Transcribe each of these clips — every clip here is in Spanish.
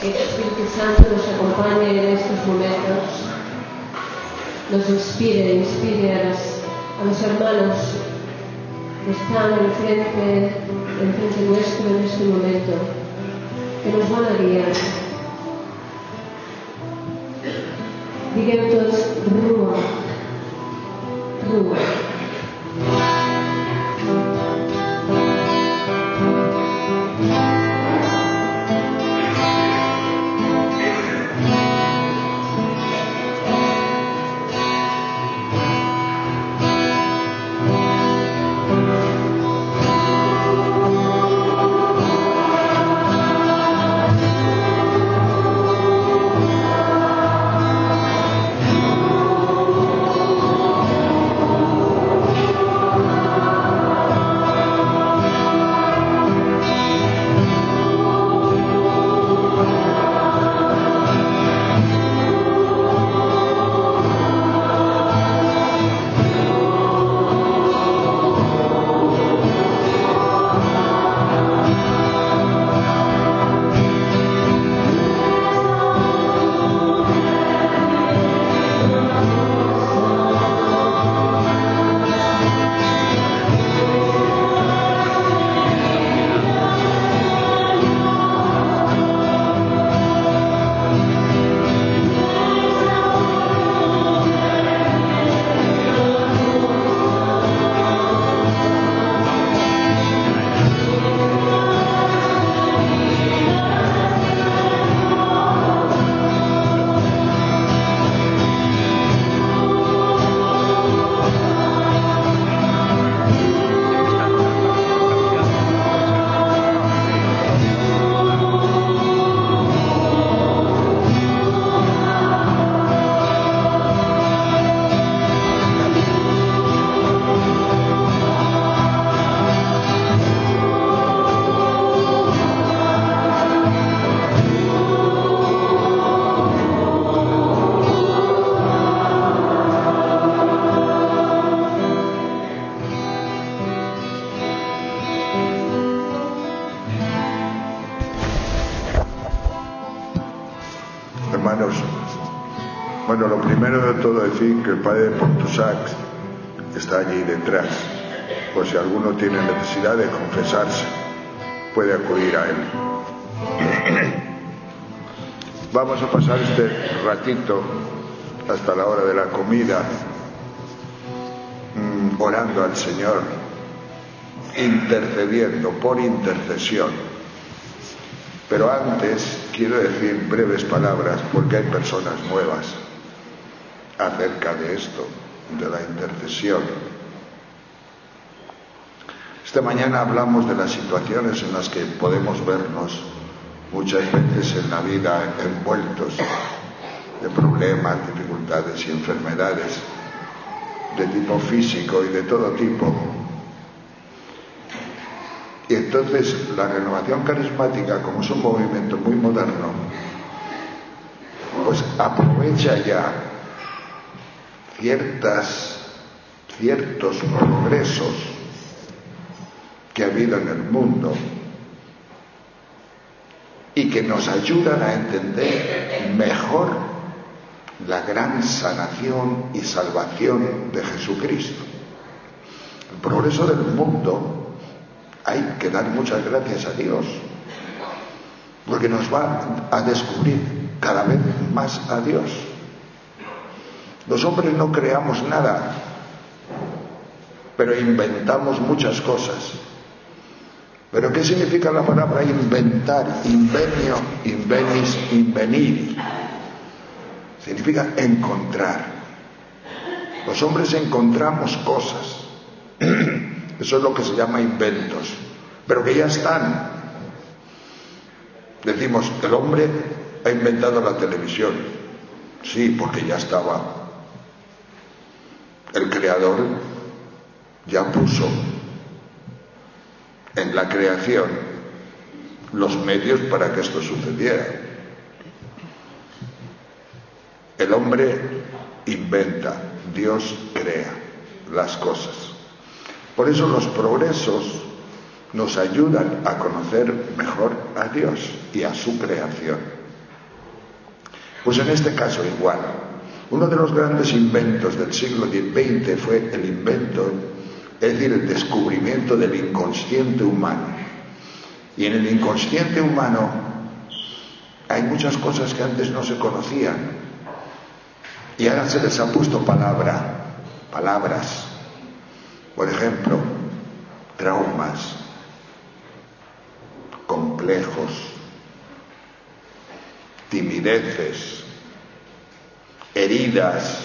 Que el Espíritu Santo nos acompañe en estos momentos, nos inspire a los hermanos que están enfrente nuestro en este momento, que nos van a guiar. Digan todos, Rúa, Rúa. Hermanos, bueno, lo primero de todo decir que el padre de Portusac está allí detrás, por si alguno tiene necesidad de confesarse, puede acudir a él. Vamos a pasar este ratito hasta la hora de la comida orando al Señor, intercediendo, por intercesión. Pero antes quiero decir breves palabras, porque hay personas nuevas acerca de esto, de la intercesión. Esta mañana hablamos de las situaciones en las que podemos vernos muchas veces en la vida envueltos de problemas, dificultades y enfermedades de tipo físico y de todo tipo. Y entonces la renovación carismática, como es un movimiento muy moderno, pues aprovecha ya ciertos progresos que ha habido en el mundo y que nos ayudan a entender mejor la gran sanación y salvación de Jesucristo. El progreso del mundo, hay que dar muchas gracias a Dios, porque nos va a descubrir cada vez más a Dios. Los hombres no creamos nada, pero inventamos muchas cosas. ¿Pero qué significa la palabra inventar? Invenio, invenis, invenir. Significa encontrar. Los hombres encontramos cosas. Eso es lo que se llama inventos, pero que ya están. Decimos, el hombre ha inventado la televisión. Sí, porque ya estaba. El creador ya puso en la creación los medios para que esto sucediera. El hombre inventa, Dios crea las cosas. Por eso los progresos nos ayudan a conocer mejor a Dios y a su creación. Pues en este caso igual. Uno de los grandes inventos del siglo XX fue el invento, es decir, el descubrimiento del inconsciente humano. Y en el inconsciente humano hay muchas cosas que antes no se conocían. Y ahora se les ha puesto palabras. Por ejemplo, traumas, complejos, timideces, heridas.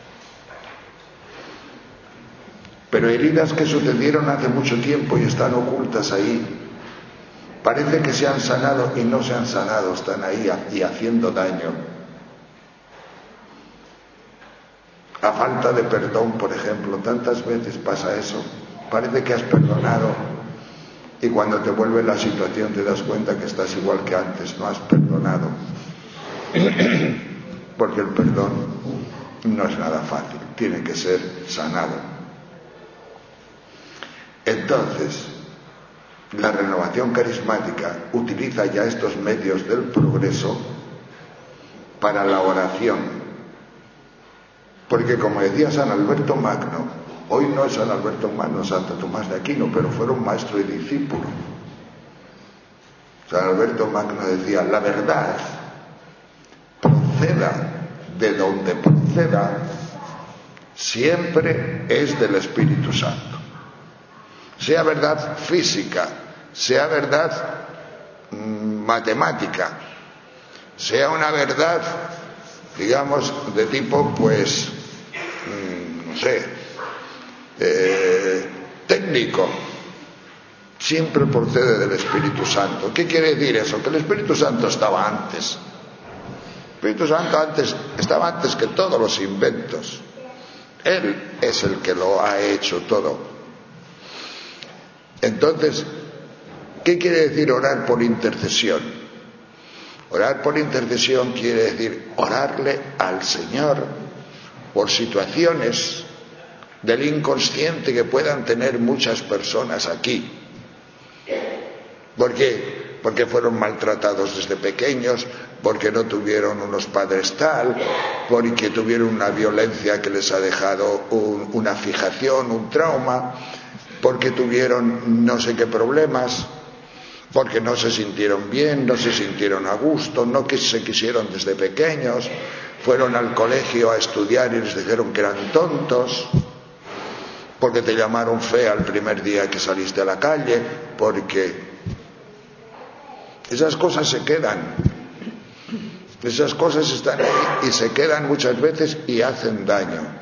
Pero heridas que sucedieron hace mucho tiempo y están ocultas ahí. Parece que se han sanado y no se han sanado, están ahí y haciendo daño. A falta de perdón, por ejemplo, tantas veces pasa eso. Parece que has perdonado y cuando te vuelve la situación te das cuenta que estás igual que antes, no has perdonado. Porque el perdón no es nada fácil, tiene que ser sanado. Entonces, la renovación carismática utiliza ya estos medios del progreso para la oración. Porque como decía San Alberto Magno, hoy no es San Alberto Magno, Santo Tomás de Aquino, pero fueron maestro y discípulo. San Alberto Magno decía, la verdad, proceda de donde proceda, siempre es del Espíritu Santo. Sea verdad física, sea verdad matemática, sea una verdad, digamos, de tipo, pues, no sé, técnico, siempre procede del Espíritu Santo. ¿Qué quiere decir eso? Que el Espíritu Santo estaba antes. El Espíritu Santo estaba antes que todos los inventos. Él es el que lo ha hecho todo. Entonces, ¿qué quiere decir orar por intercesión? Orar por intercesión quiere decir orarle al Señor por situaciones del inconsciente que puedan tener muchas personas aquí. ¿Por qué? Porque fueron maltratados desde pequeños, porque no tuvieron unos padres tal, porque tuvieron una violencia que les ha dejado una fijación, un trauma, porque tuvieron no sé qué problemas, porque no se sintieron bien, no se sintieron a gusto, no que se quisieron desde pequeños, fueron al colegio a estudiar y les dijeron que eran tontos, porque te llamaron fea el primer día que saliste a la calle, porque esas cosas se quedan, esas cosas están ahí y se quedan muchas veces y hacen daño.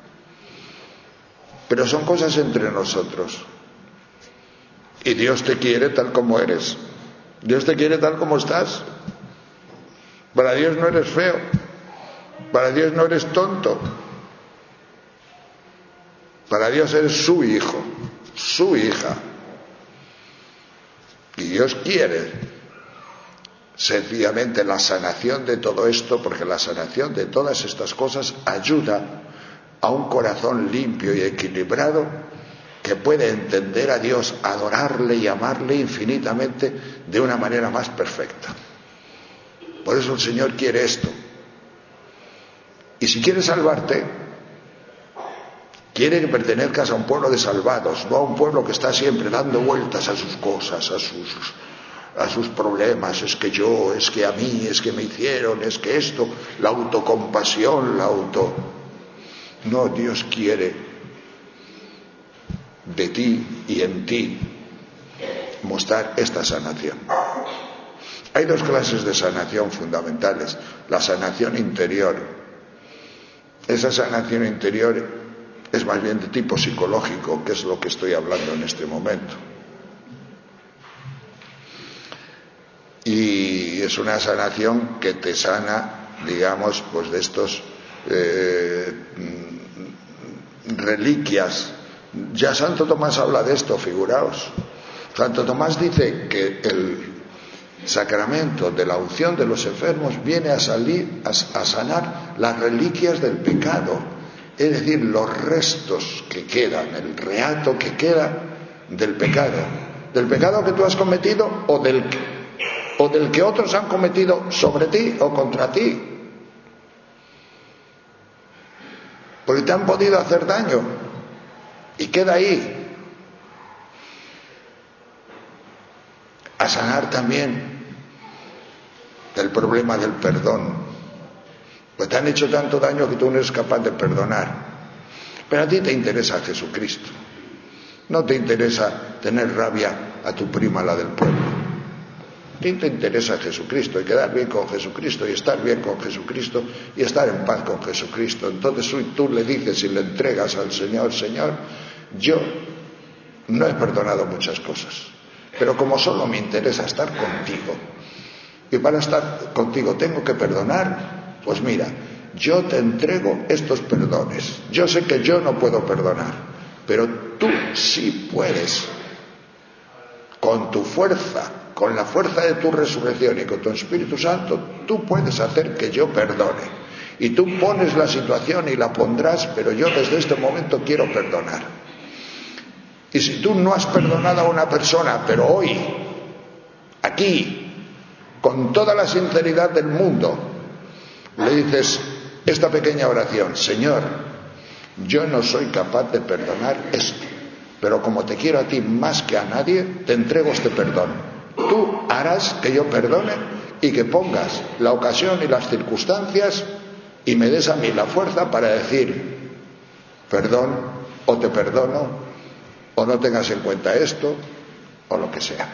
Pero son cosas entre nosotros. Y Dios te quiere tal como eres. Dios te quiere tal como estás. Para Dios no eres feo. Para Dios no eres tonto. Para Dios eres su hijo, su hija. Y Dios quiere sencillamente la sanación de todo esto, porque la sanación de todas estas cosas ayuda a un corazón limpio y equilibrado que puede entender a Dios, adorarle y amarle infinitamente de una manera más perfecta. Por eso el Señor quiere esto. Y si quiere salvarte, quiere que pertenezcas a un pueblo de salvados, no a un pueblo que está siempre dando vueltas a sus cosas, a sus problemas, es que yo, es que a mí, es que me hicieron, es que esto, la autocompasión, No, Dios quiere de ti y en ti mostrar esta sanación. Hay dos clases de sanación fundamentales. La sanación interior. Esa sanación interior es más bien de tipo psicológico, que es lo que estoy hablando en este momento. Y es una sanación que te sana, digamos, pues de estos reliquias. Ya Santo Tomás habla de esto, figuraos. Santo Tomás dice que el sacramento de la unción de los enfermos viene a sanar las reliquias del pecado, es decir, los restos que quedan, el reato que queda del pecado que tú has cometido o del que otros han cometido sobre ti o contra ti. porque te han podido hacer daño y queda ahí. A sanar también el problema del perdón, pues te han hecho tanto daño que tú no eres capaz de perdonar, pero a ti te interesa Jesucristo, no te interesa tener rabia a tu prima, la del pueblo. A ti te interesa Jesucristo y quedar bien con Jesucristo y estar bien con Jesucristo y estar en paz con Jesucristo. Entonces tú le dices y le entregas al Señor: Señor, yo no he perdonado muchas cosas, pero como solo me interesa estar contigo, y para estar contigo tengo que perdonar, pues mira, yo te entrego estos perdones. Yo sé que yo no puedo perdonar, pero tú sí puedes. Con tu fuerza, con la fuerza de tu resurrección y con tu Espíritu Santo, tú puedes hacer que yo perdone. Y tú pones la situación y la pondrás, pero yo desde este momento quiero perdonar. Y si tú no has perdonado a una persona, pero hoy, aquí, con toda la sinceridad del mundo, le dices esta pequeña oración: Señor, yo no soy capaz de perdonar esto, pero como te quiero a ti más que a nadie, te entrego este perdón. Tú harás que yo perdone y que pongas la ocasión y las circunstancias y me des a mí la fuerza para decir perdón, o te perdono, o no tengas en cuenta esto, o lo que sea.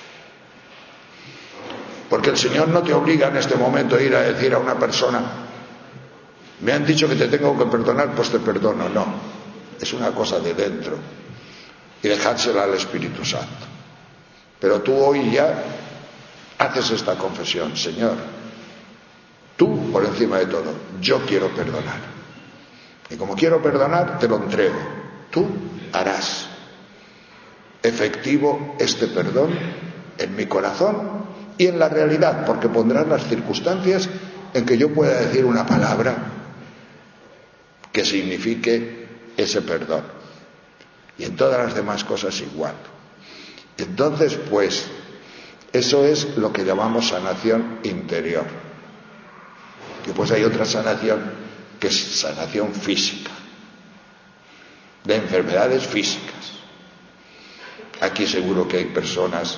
Porque el Señor no te obliga en este momento a ir a decir a una persona: me han dicho que te tengo que perdonar, pues te perdono. No, es una cosa de dentro y dejársela al Espíritu Santo. Pero tú hoy ya haces esta confesión: Señor, tú por encima de todo, yo quiero perdonar, y como quiero perdonar, te lo entrego. Tú harás efectivo este perdón en mi corazón y en la realidad, porque pondrás las circunstancias en que yo pueda decir una palabra que signifique ese perdón, y en todas las demás cosas igual. Entonces, pues, eso es lo que llamamos sanación interior. Y pues hay otra sanación, que es sanación física, de enfermedades físicas. Aquí seguro que hay personas,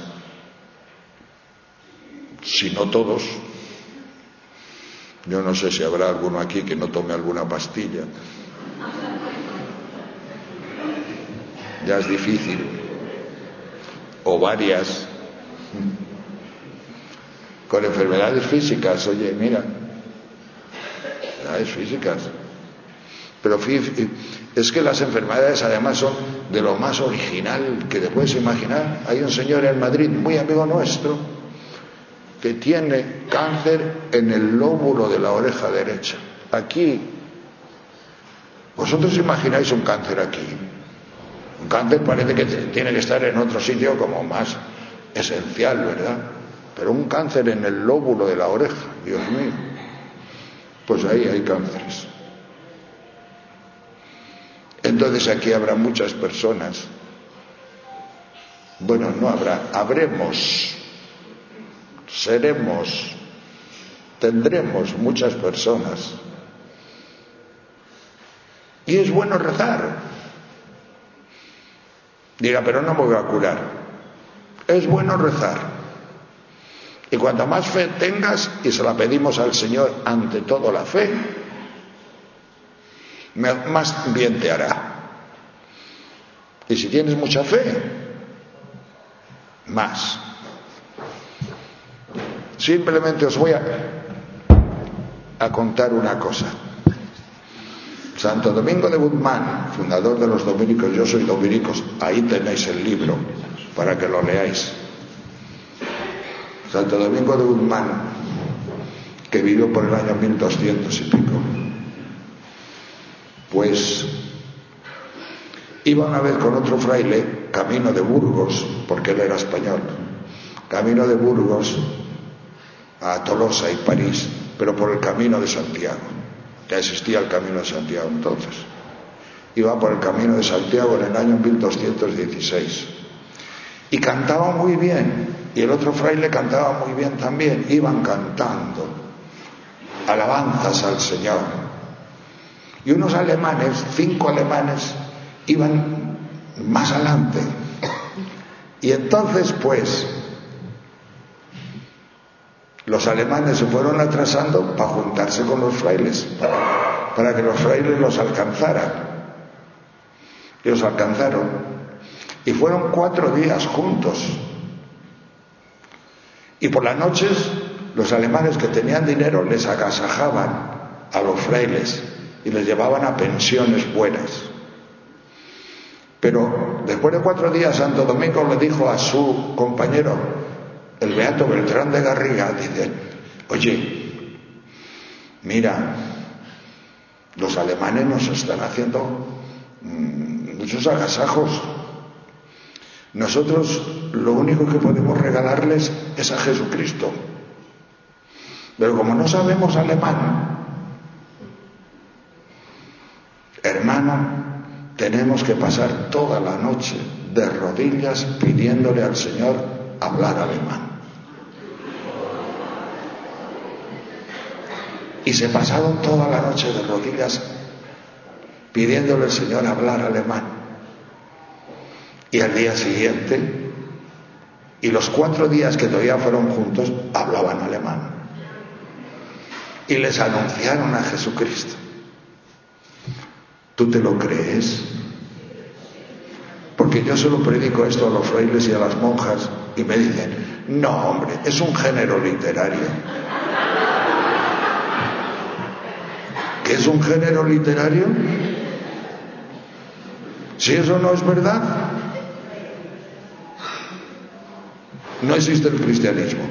si no todos, yo no sé si habrá alguno aquí que no tome alguna pastilla. Ya es difícil. O varias. Con enfermedades físicas, oye, mira, enfermedades físicas. Pero es que las enfermedades además son de lo más original que te puedes imaginar. Hay un señor en Madrid, muy amigo nuestro, que tiene cáncer en el lóbulo de la oreja derecha. Aquí, vosotros imagináis un cáncer aquí. Un cáncer parece que tiene que estar en otro sitio como más esencial, ¿verdad? Pero un cáncer en el lóbulo de la oreja, Dios mío, pues ahí hay cánceres. Entonces aquí habrá muchas personas, bueno, no habrá, habremos, seremos, tendremos muchas personas. Y es bueno rezar. Diga, pero no me voy a curar. Es bueno rezar. Y cuanta más fe tengas, y se la pedimos al Señor, ante todo la fe, más bien te hará. Y si tienes mucha fe, más. Simplemente os voy a contar una cosa. Santo Domingo de Guzmán, fundador de los dominicos, yo soy dominicos, ahí tenéis el libro para que lo leáis. Santo Domingo de Guzmán, que vivió por el año 1200 y pico, pues iba una vez con otro fraile camino de Burgos, porque él era español, camino de Burgos a Tolosa y París, pero por el camino de Santiago. Ya existía el camino de Santiago entonces. Iba por el camino de Santiago en el año 1216 y cantaba muy bien, y el otro fraile cantaba muy bien también. Iban cantando alabanzas al Señor, Y unos alemanes, 5 alemanes, iban más adelante. Y entonces, pues, los alemanes se fueron atrasando para juntarse con los frailes, para que los frailes los alcanzaran. Y los alcanzaron. Y fueron 4 días juntos. Y por las noches, los alemanes que tenían dinero les agasajaban a los frailes y les llevaban a pensiones buenas. Pero después de 4 días, Santo Domingo le dijo a su compañero, el beato Beltrán de Garriga, dice: oye, mira, los alemanes nos están haciendo muchos agasajos. Nosotros lo único que podemos regalarles es a Jesucristo. Pero como no sabemos alemán, hermano, tenemos que pasar toda la noche de rodillas pidiéndole al Señor hablar alemán. Y se pasaron toda la noche de rodillas pidiéndole al Señor hablar alemán. Y al día siguiente, y los 4 días que todavía fueron juntos, hablaban alemán. Y les anunciaron a Jesucristo. ¿Tú te lo crees? Porque yo solo predico esto a los frailes y a las monjas y me dicen: no, hombre, es un género literario. ¿Qué es un género literario? Si eso no es verdad, no existe el cristianismo.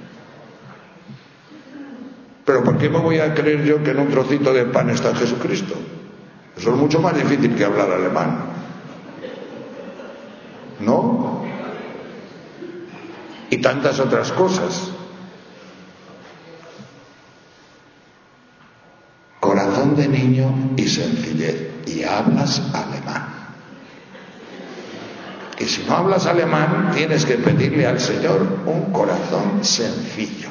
Pero ¿por qué me voy a creer yo que en un trocito de pan está Jesucristo? Eso es mucho más difícil que hablar alemán. ¿No? Y tantas otras cosas. Corazón de niño y sencillez. Y hablas alemán. Y si no hablas alemán, tienes que pedirle al Señor un corazón sencillo.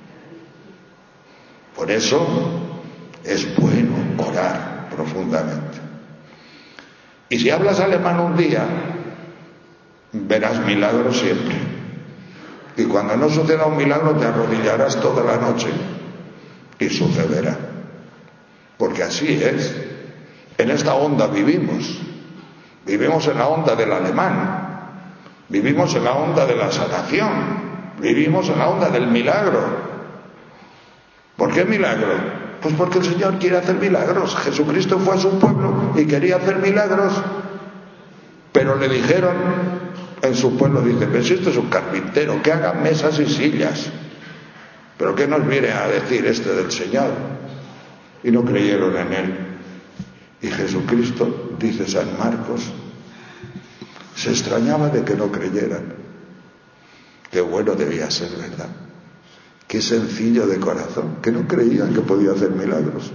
Por eso es bueno orar profundamente. Y si hablas alemán un día, verás milagros siempre. Y cuando no suceda un milagro, te arrodillarás toda la noche y sucederá. Porque así es. En esta onda vivimos. Vivimos en la onda del alemán. Vivimos en la onda de la sanación. Vivimos en la onda del milagro. ¿Por qué milagro? Pues porque el Señor quiere hacer milagros. Jesucristo fue a su pueblo y quería hacer milagros. Pero le dijeron en su pueblo, dice: pero si esto es un carpintero, que haga mesas y sillas. ¿Pero qué nos viene a decir este del Señor? Y no creyeron en él. Y Jesucristo, dice San Marcos, se extrañaba de que no creyeran. Qué bueno debía ser, ¿verdad? Qué sencillo de corazón, que no creían que podía hacer milagros.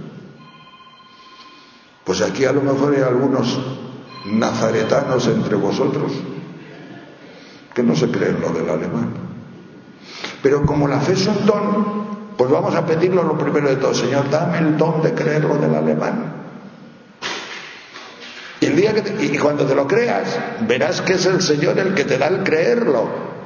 Pues aquí a lo mejor hay algunos nazaretanos entre vosotros que no se creen lo del alemán. Pero como la fe es un don, pues vamos a pedirlo lo primero de todo: Señor, dame el don de creer lo del alemán. Y el día y cuando te lo creas, verás que es el Señor el que te da el creerlo.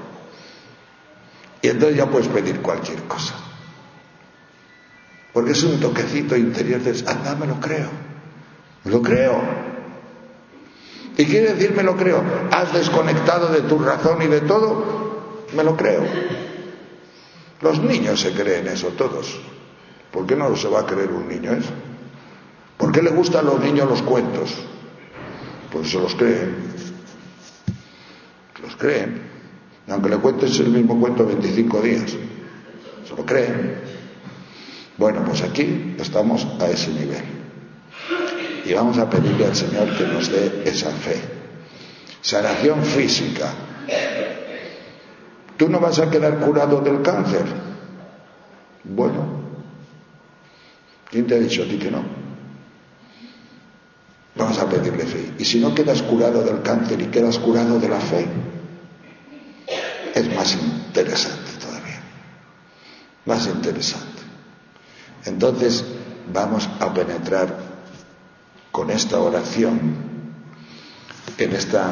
Y entonces ya puedes pedir cualquier cosa. Porque es un toquecito interior de: anda, me lo creo. Me lo creo. ¿Y quiere decir me lo creo? ¿Has desconectado de tu razón y de todo? Me lo creo. Los niños se creen eso todos. ¿Por qué no se va a creer un niño eso? ¿Por qué le gustan a los niños los cuentos? Pues se los creen. Se los creen. Aunque le cuentes el mismo cuento 25 días. Se lo creen. Bueno, pues aquí estamos a ese nivel. Y vamos a pedirle al Señor que nos dé esa fe. Sanación física. ¿Tú no vas a quedar curado del cáncer? Bueno, ¿quién te ha dicho a ti que no? Vamos a pedirle fe. Y si no quedas curado del cáncer y quedas curado de la fe, es más interesante todavía. Más interesante. Entonces vamos a penetrar con esta oración, en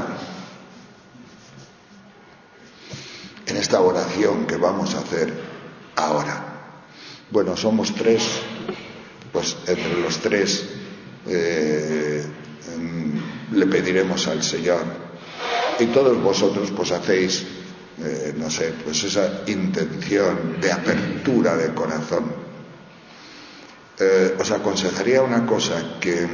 esta oración que vamos a hacer ahora. Bueno, somos tres, pues entre los tres le pediremos al Señor, y todos vosotros pues hacéis, no sé, pues esa intención de apertura de corazón. Os aconsejaría una cosa, que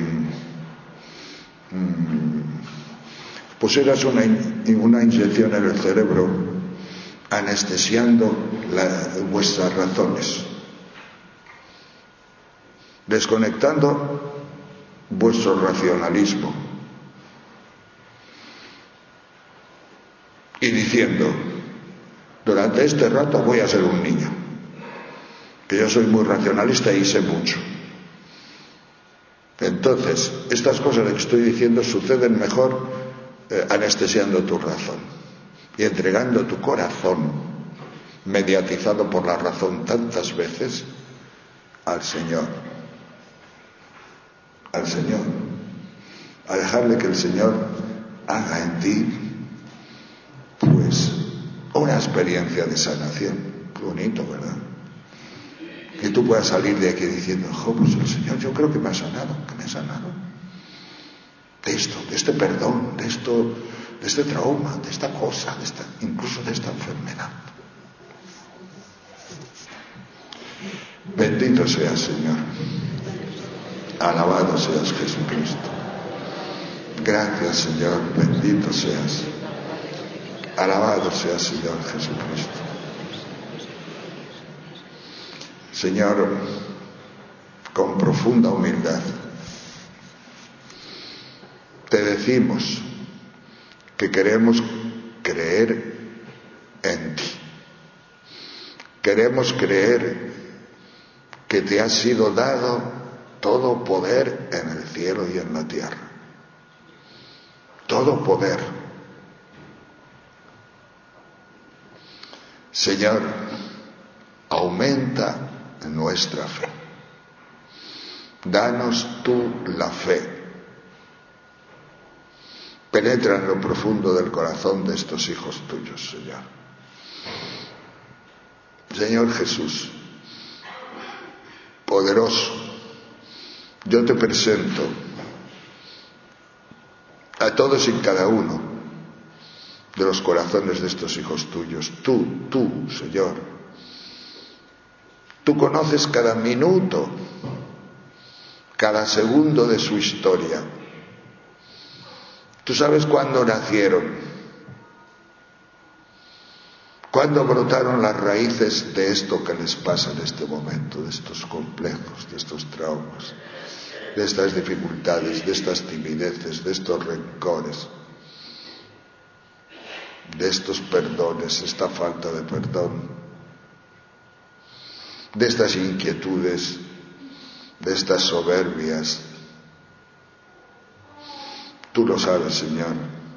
pusieras una inyección en el cerebro anestesiando vuestras razones, desconectando vuestro racionalismo y diciendo: durante este rato voy a ser un niño, que yo soy muy racionalista y sé mucho. Entonces, estas cosas que estoy diciendo suceden mejor anestesiando tu razón y entregando tu corazón, mediatizado por la razón tantas veces, al Señor, a dejarle que el Señor haga en ti pues una experiencia de sanación. Qué bonito, ¿verdad? Que tú puedas salir de aquí diciendo: pues el Señor, yo creo que me ha sanado, de esto, de este perdón, de este trauma, de esta cosa, incluso de esta enfermedad. Bendito seas, Señor. Alabado seas, Jesucristo. Gracias, Señor. Bendito seas. Alabado seas, Señor Jesucristo. Señor, con profunda humildad te decimos que queremos creer en ti. Queremos creer que te ha sido dado todo poder en el cielo y en la tierra. Todo poder. Señor, aumenta nuestra fe. Danos tú la fe. Penetra en lo profundo del corazón de estos hijos tuyos, Señor. Señor Jesús, poderoso, yo te presento a todos y cada uno de los corazones de estos hijos tuyos. Tú, Señor, tú conoces cada minuto, cada segundo de su historia. Tú sabes cuándo nacieron, cuándo brotaron las raíces de esto que les pasa en este momento, de estos complejos, de estos traumas, de estas dificultades, de estas timideces, de estos rencores, de estos perdones, esta falta de perdón, de estas inquietudes, de estas soberbias. Tú lo sabes, Señor.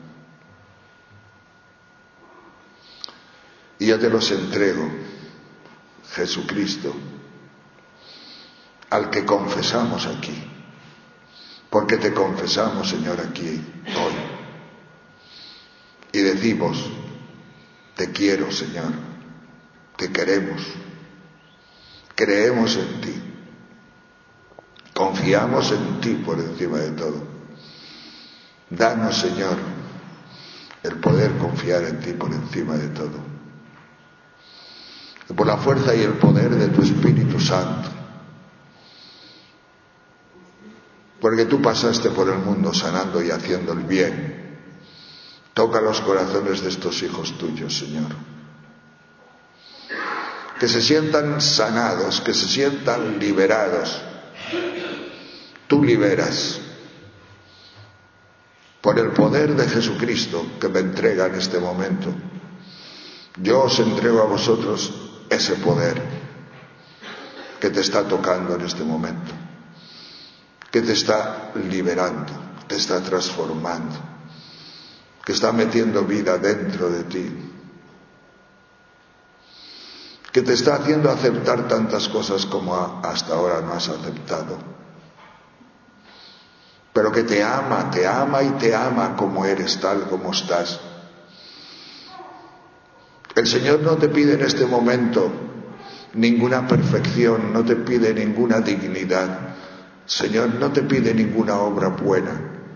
Y yo te los entrego, Jesucristo, al que confesamos aquí, porque te confesamos, Señor, aquí hoy. Y decimos: te quiero, Señor, te queremos, creemos en ti, confiamos en ti por encima de todo. Danos, Señor, el poder confiar en ti por encima de todo. Y por la fuerza y el poder de tu Espíritu Santo. Porque tú pasaste por el mundo sanando y haciendo el bien. Toca los corazones de estos hijos tuyos, Señor. Que se sientan sanados, que se sientan liberados. Tú liberas. Por el poder de Jesucristo que me entrega en este momento, yo os entrego a vosotros ese poder que te está tocando en este momento, que te está liberando, te está transformando, que está metiendo vida dentro de ti, que te está haciendo aceptar tantas cosas como hasta ahora no has aceptado. pero que te ama y te ama como eres, tal como estás. El Señor no te pide en este momento ninguna perfección, no te pide ninguna dignidad. Señor, no te pide ninguna obra buena.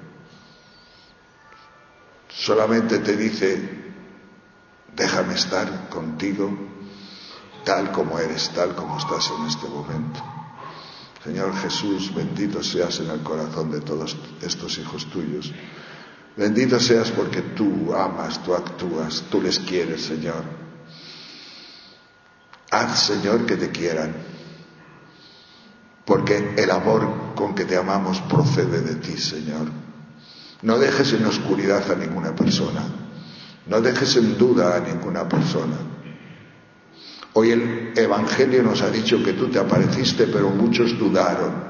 Solamente te dice, déjame estar contigo tal como eres, tal como estás en este momento. Señor Jesús, bendito seas en el corazón de todos estos hijos tuyos. Bendito seas porque tú amas, tú actúas, tú les quieres, Señor. Haz, Señor, que te quieran, porque el amor con que te amamos procede de ti, Señor. No dejes en oscuridad a ninguna persona, no dejes en duda a ninguna persona. Hoy el Evangelio nos ha dicho que tú te apareciste, pero muchos dudaron.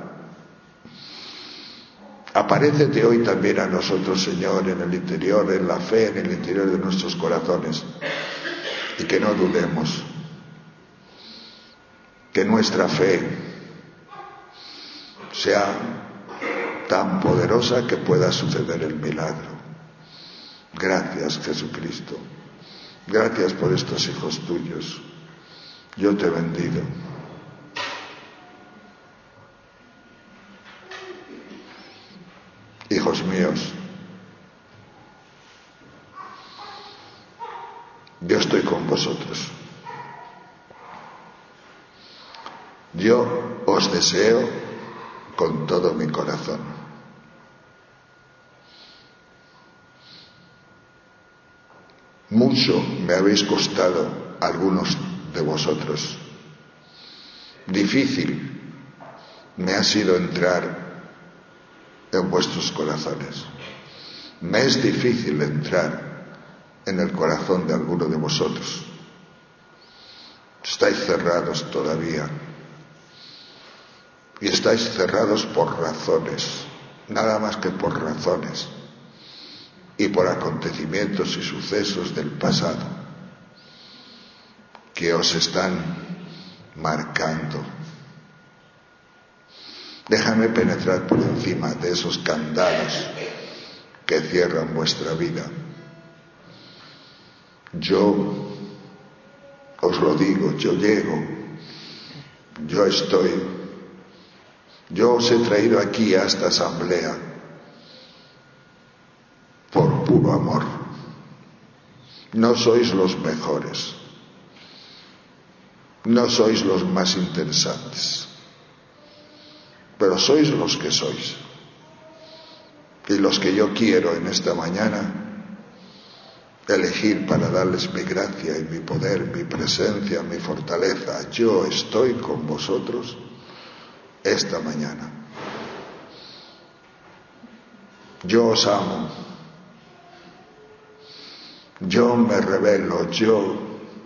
Aparécete hoy también a nosotros, Señor, en el interior, en la fe, en el interior de nuestros corazones, y que no dudemos, que nuestra fe sea tan poderosa que pueda suceder el milagro. Gracias, Jesucristo. Gracias por estos hijos tuyos. Yo te bendigo. Hijos míos, yo estoy con vosotros. Yo os deseo con todo mi corazón. Mucho me habéis costado algunos de vosotros. Difícil me ha sido entrar en vuestros corazones. Me es difícil entrar en el corazón de alguno de vosotros. Estáis cerrados todavía. Y estáis cerrados por razones, nada más que por razones, y por acontecimientos y sucesos del pasado que os están marcando. Déjame penetrar por encima de esos candados que cierran vuestra vida. Yo os lo digo, yo llego, yo estoy. Yo os he traído aquí a esta asamblea por puro amor. No sois los mejores, no sois los más interesantes, pero sois los que sois y los que yo quiero en esta mañana elegir para darles mi gracia y mi poder, mi presencia, mi fortaleza. Yo estoy con vosotros esta mañana. Yo os amo, yo me revelo, yo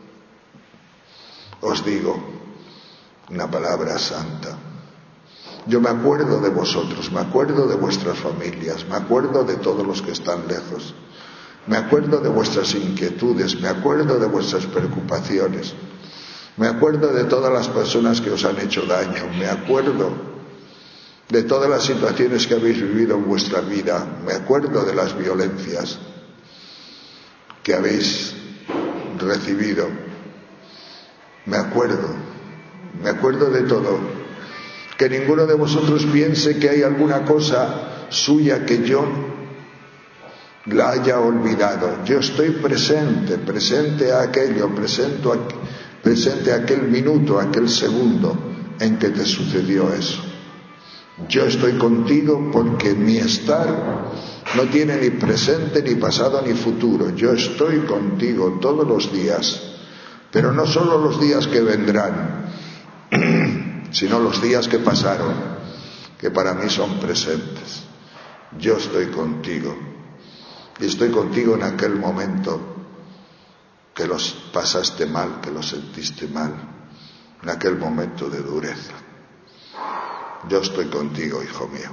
os digo una palabra santa. Yo me acuerdo de vosotros, me acuerdo de vuestras familias, me acuerdo de todos los que están lejos, me acuerdo de vuestras inquietudes, me acuerdo de vuestras preocupaciones, me acuerdo de todas las personas que os han hecho daño, me acuerdo de todas las situaciones que habéis vivido en vuestra vida, me acuerdo de las violencias que habéis recibido, me acuerdo de todo. Que ninguno de vosotros piense que hay alguna cosa suya que yo la haya olvidado. Yo estoy presente a aquello, presente a aquel minuto, a aquel segundo en que te sucedió eso. Yo estoy contigo porque mi estar no tiene ni presente, ni pasado, ni futuro. Yo estoy contigo todos los días, pero no solo los días que vendrán, sino los días que pasaron, que para mí son presentes. Yo estoy contigo, y estoy contigo en aquel momento que los pasaste mal, que los sentiste mal, en aquel momento de dureza. Yo estoy contigo, hijo mío.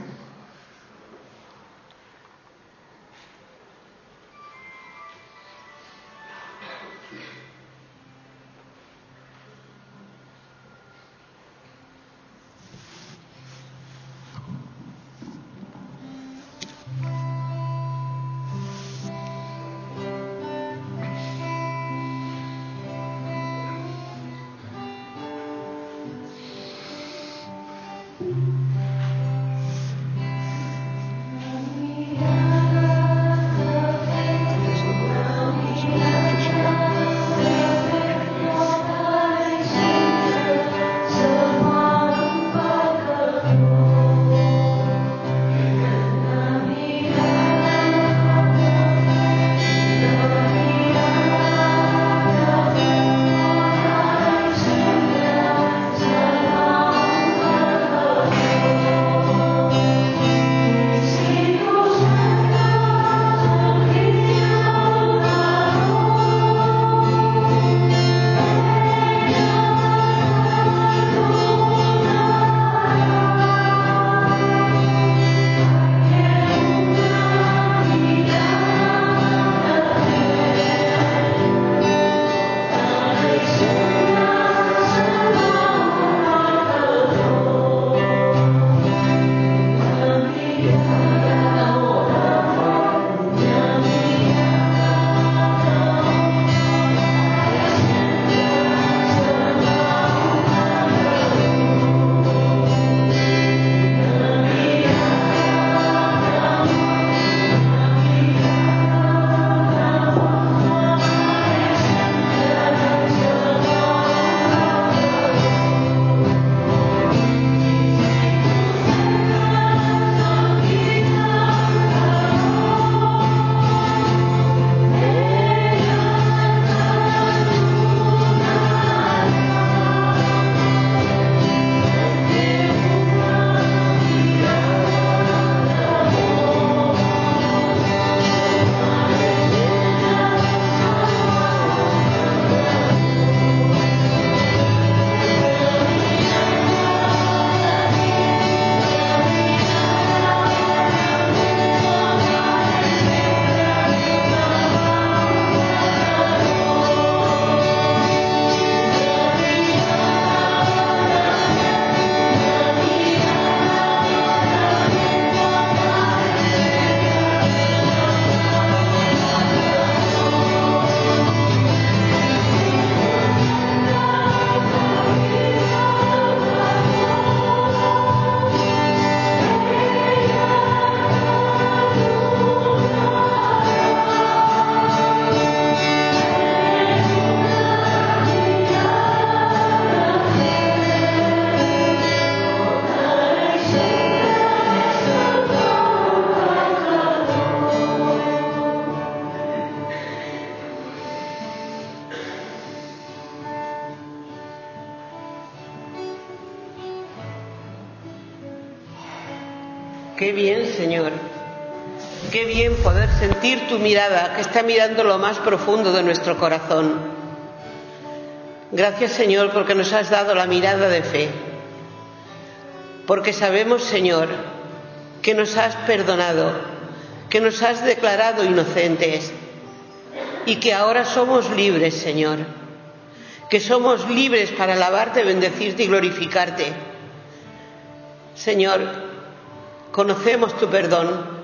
Qué bien, Señor. Qué bien poder sentir tu mirada, que está mirando lo más profundo de nuestro corazón. Gracias, Señor, porque nos has dado la mirada de fe. Porque sabemos, Señor, que nos has perdonado, que nos has declarado inocentes y que ahora somos libres, Señor. Que somos libres para alabarte, bendecirte y glorificarte. Señor, conocemos tu perdón.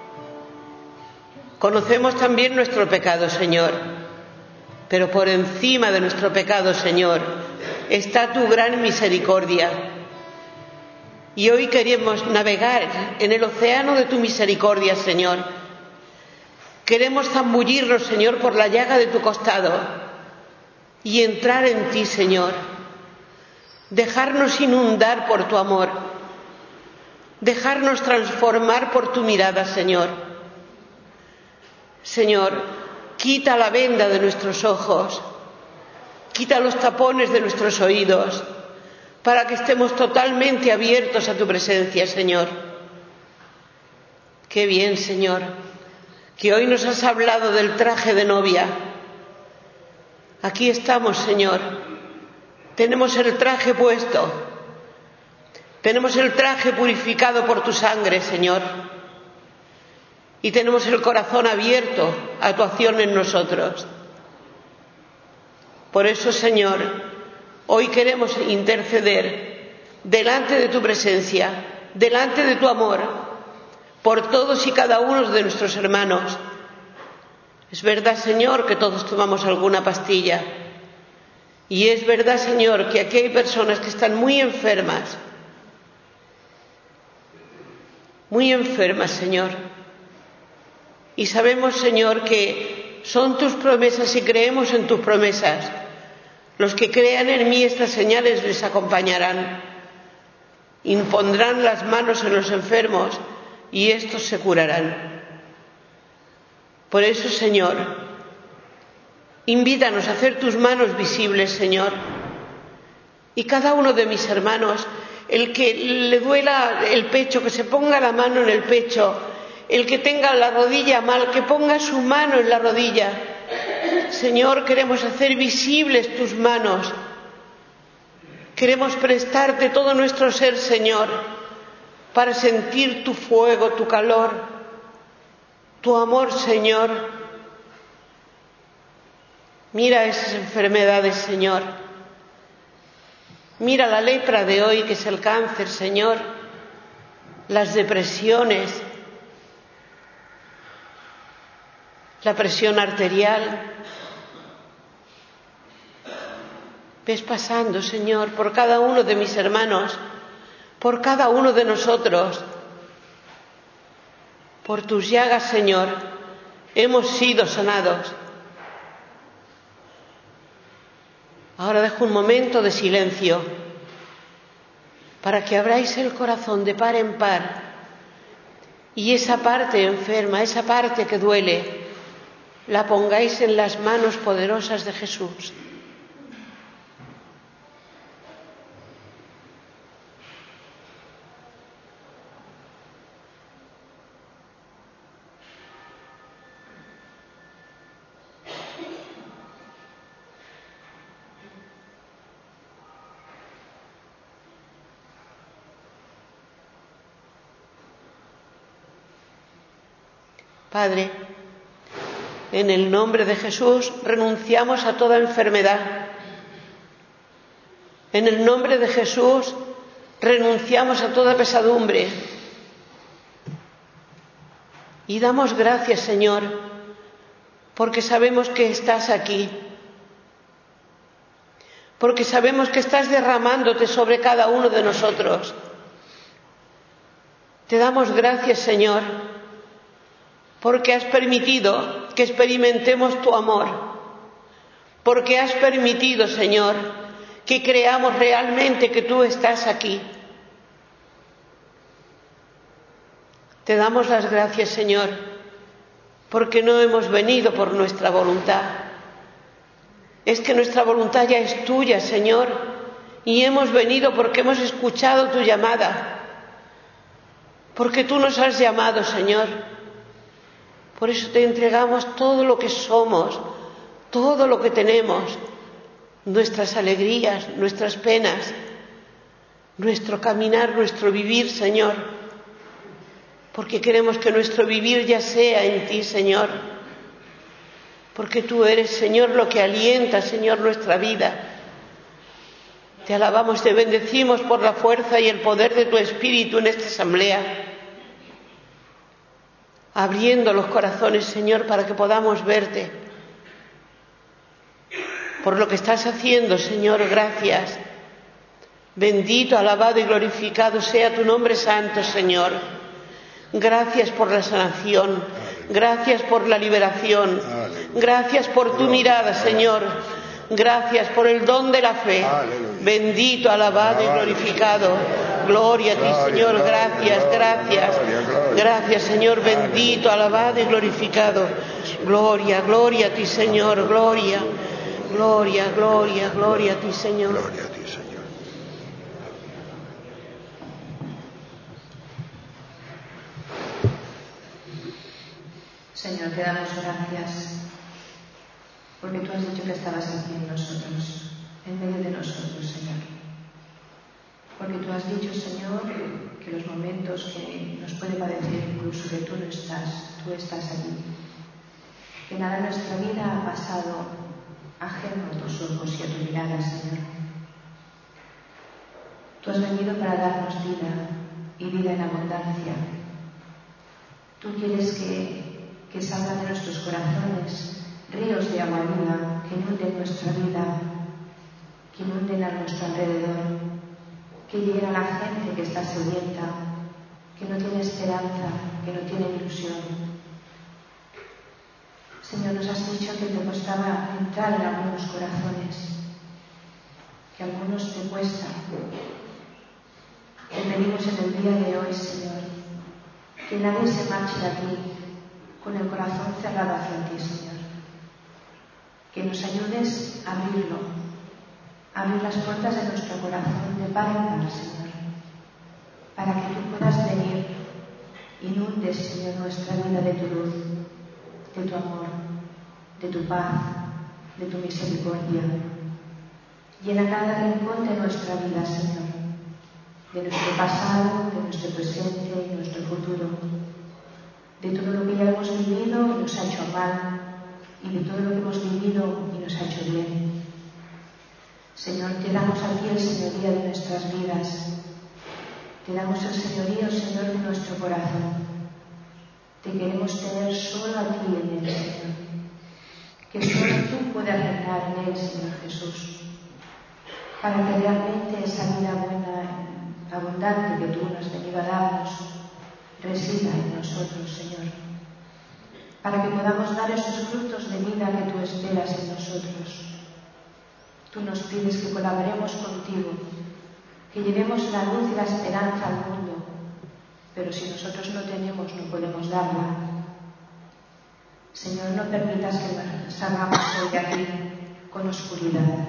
Conocemos también nuestro pecado, Señor. Pero por encima de nuestro pecado, Señor, está tu gran misericordia. Y hoy queremos navegar en el océano de tu misericordia, Señor. Queremos zambullirnos, Señor, por la llaga de tu costado y entrar en ti, Señor. Dejarnos inundar por tu amor. Dejarnos transformar por tu mirada, Señor. Señor, quita la venda de nuestros ojos, quita los tapones de nuestros oídos, para que estemos totalmente abiertos a tu presencia, Señor. Qué bien, Señor, que hoy nos has hablado del traje de novia. Aquí estamos, Señor. Tenemos el traje puesto. Tenemos el traje purificado por tu sangre, Señor. Y tenemos el corazón abierto a tu acción en nosotros. Por eso, Señor, hoy queremos interceder delante de tu presencia, delante de tu amor, por todos y cada uno de nuestros hermanos. Es verdad, Señor, que todos tomamos alguna pastilla. Y es verdad, Señor, que aquí hay personas que están muy enfermas, Señor. Y sabemos, Señor, que son tus promesas y creemos en tus promesas. Los que crean en mí, estas señales les acompañarán. Impondrán las manos en los enfermos y éstos se curarán. Por eso, Señor, invítanos a hacer tus manos visibles, Señor. Y cada uno de mis hermanos, el que le duela el pecho, que se ponga la mano en el pecho. El que tenga la rodilla mal, que ponga su mano en la rodilla. Señor, queremos hacer visibles tus manos. Queremos prestarte todo nuestro ser, Señor, para sentir tu fuego, tu calor, tu amor, Señor. Mira esas enfermedades, Señor. Mira la lepra de hoy, que es el cáncer, Señor. Las depresiones, la presión arterial. Ves pasando, Señor, por cada uno de mis hermanos, por cada uno de nosotros. Por tus llagas, Señor, hemos sido sanados. Ahora dejo un momento de silencio para que abráis el corazón de par en par y esa parte enferma, esa parte que duele, la pongáis en las manos poderosas de Jesús. Padre, en el nombre de Jesús renunciamos a toda enfermedad. En el nombre de Jesús renunciamos a toda pesadumbre. Y damos gracias, Señor, porque sabemos que estás aquí. Porque sabemos que estás derramándote sobre cada uno de nosotros. Te damos gracias, Señor, porque has permitido que experimentemos tu amor, porque has permitido, Señor, que creamos realmente que tú estás aquí. Te damos las gracias, Señor, porque no hemos venido por nuestra voluntad. Es que nuestra voluntad ya es tuya, Señor, y hemos venido porque hemos escuchado tu llamada. porque tú nos has llamado, Señor. Por eso te entregamos todo lo que somos, todo lo que tenemos, nuestras alegrías, nuestras penas, nuestro caminar, nuestro vivir, Señor, porque queremos que nuestro vivir ya sea en ti, Señor, porque tú eres, Señor, lo que alienta, Señor, nuestra vida. Te alabamos, te bendecimos por la fuerza y el poder de tu Espíritu en esta asamblea, abriendo los corazones, Señor, para que podamos verte. Por lo que estás haciendo, Señor, gracias. Bendito, alabado y glorificado sea tu nombre santo, Señor. Gracias por la sanación, gracias por la liberación, gracias por tu mirada, Señor. Gracias por el don de la fe. Bendito, alabado y glorificado. Gloria a ti, Señor. Gracias, gracias. Gracias, Señor. Bendito, alabado y glorificado. Gloria, gloria a ti, Señor. Gloria, gloria, gloria, gloria a ti, Señor. Gloria a ti, Señor. Señor, te damos gracias porque tú has dicho que estabas aquí en nosotros, en medio de nosotros, Señor. Porque tú has dicho, Señor, que los momentos que nos puede parecer incluso que tú no estás, tú estás allí. Que nada en nuestra vida ha pasado ajeno a tus ojos y a tu mirada, Señor. Tú has venido para darnos vida y vida en abundancia. Tú quieres que salgan de nuestros corazones ríos de agua viva que inunden nuestra vida, que inunden a nuestro alrededor, que lleguen a la gente que está sedienta, que no tiene esperanza, que no tiene ilusión. Señor, nos has dicho que te costaba entrar en algunos corazones, que a algunos te cuesta. Te pedimos en el día de hoy, Señor, que nadie se marche de aquí con el corazón cerrado hacia ti, Señor. Que nos ayudes a abrirlo, a abrir las puertas de nuestro corazón de par en par, Señor, para que tú puedas venir, inundes, Señor, nuestra vida de tu luz, de tu amor, de tu paz, de tu misericordia. Llena cada rincón de nuestra vida, Señor, de nuestro pasado, de nuestro presente y nuestro futuro, de todo lo que ya hemos vivido y nos ha hecho mal, y de todo lo que hemos vivido y nos ha hecho bien. Señor, te damos a ti el señorío de nuestras vidas. Te damos el señorío, Señor, de nuestro corazón. Te queremos tener solo a ti en él, Señor. Que solo tú puedas reinar en él, Señor Jesús. Para que realmente esa vida buena, abundante que tú nos has venido a darnos, resida en nosotros, Señor. Para que podamos dar esos frutos de vida que tú esperas en nosotros. Tú nos pides que colaboremos contigo, que llevemos la luz y la esperanza al mundo, pero si nosotros no tenemos, no podemos darla. Señor, no permitas que salgamos hoy de aquí con oscuridad.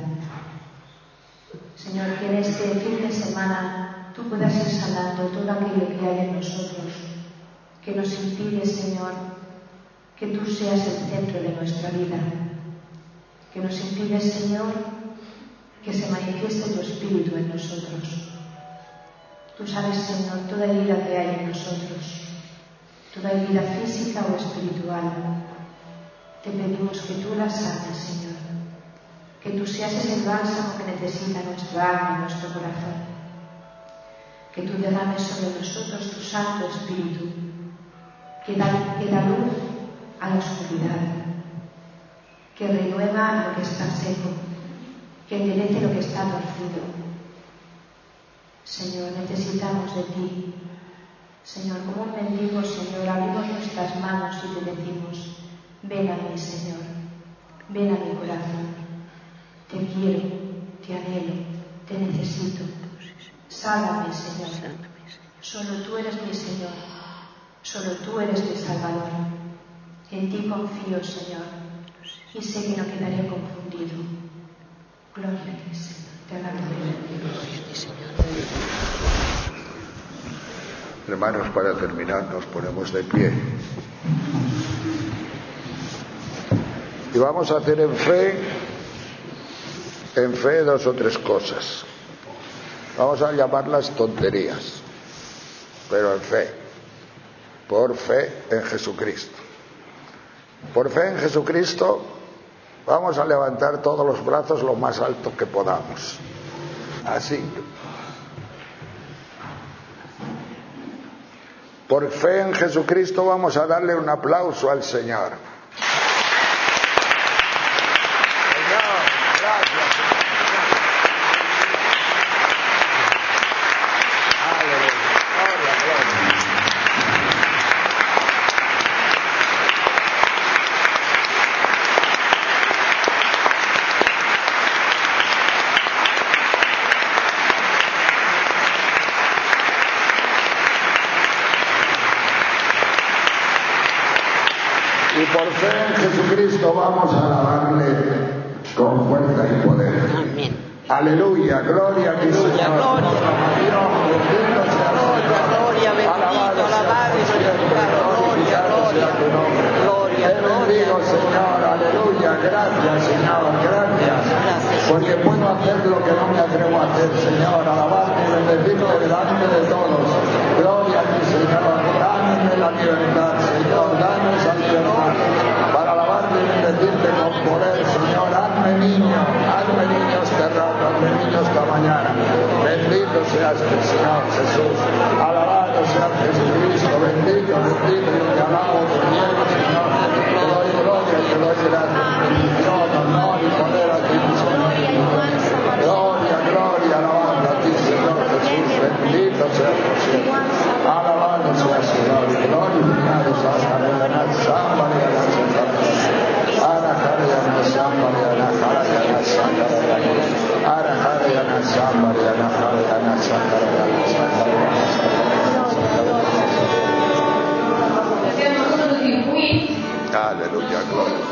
Señor, que en este fin de semana tú puedas ir sanando todo aquello que hay en nosotros, que nos impide, Señor, que tú seas el centro de nuestra vida, que nos impide, Señor, que se manifieste tu Espíritu en nosotros. Tú sabes, Señor, toda herida que hay en nosotros, toda herida física o espiritual. Te pedimos que tú la sanes, Señor, que tú seas ese bálsamo que necesita nuestra alma y nuestro corazón, que tú derrames sobre nosotros tu Santo Espíritu, que da luz a la oscuridad, que renueva lo que está seco, que enderece lo que está torcido. Señor, necesitamos de ti. Señor, como un mendigo, Señor, abrimos nuestras manos y te decimos, ven a mí, Señor, ven a mi corazón. Te quiero, te anhelo, te necesito. Sálvame, Señor. Solo tú eres mi Señor, solo tú eres mi Salvador. En ti confío, Señor, y sé que no quedaré confundido. Gloria a ti, Señor. Te alabo. Gloria a ti, Señor. Hermanos, para terminar nos ponemos de pie. Y vamos a hacer en fe 2 o 3 cosas. Vamos a llamarlas tonterías, pero en fe, por fe en Jesucristo. Por fe en Jesucristo vamos a levantar todos los brazos lo más alto que podamos. Así. Por fe en Jesucristo vamos a darle un aplauso al Señor. Señor, gracias. Aleluya, gloria, gloria. Y por fe en Jesucristo vamos a alabarle con fuerza y poder. Amén. Aleluya, gloria a ti, Señor. Gloria, Bendito sea el Señor. gloria, bendito, alabado y glorificado. Gloria, gloria, gloria, Te bendigo, Señor, aleluya, gracias, Señor, gracias. Porque puedo hacer lo que no me atrevo a hacer, Señor, alabarte y bendecirte delante de todos. Gloria a ti, Señor, dame la libertad, Señor, dame esa libertad para alabarte y bendecirte con poder, Señor. Hazme niño este rato, hazme niño esta mañana. Bendito seas tú, Señor Jesús. Alabado sea Jesucristo, bendito, yo te alabo, Señor. Te doy gloria y te doy gracias, bendición, honor y poder a ti, Señor. Gloria, gloria, alabado a ti, Señor Jesús, bendito seas por siempre. Alabado sea, Señor, glorificado sea, samba de la santa. Ara Karayana Sambarayana Karayana Sankarayana Ara Karayana Sambarayana Karayana Sankarayana Sankarayana. Aleluya, gloria.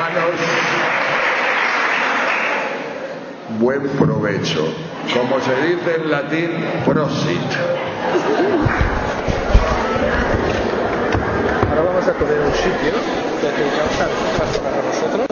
hermanos, buen provecho. Como se dice en latín, prosit. Ahora vamos a comer un sitio que tenemos para nosotros.